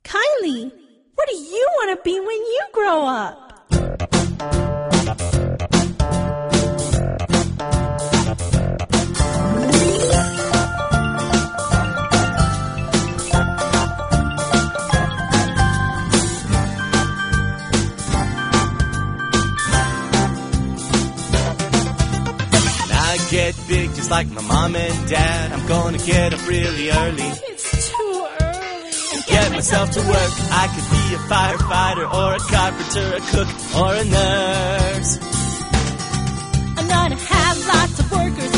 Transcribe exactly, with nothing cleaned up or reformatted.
Kylie, what do you want to be when you grow up? Get big just like my mom and dad. I'm gonna get up really early. It's too early. And get myself to work. I could be a firefighter or a carpenter, a cook or a nurse. I'm gonna have lots of workers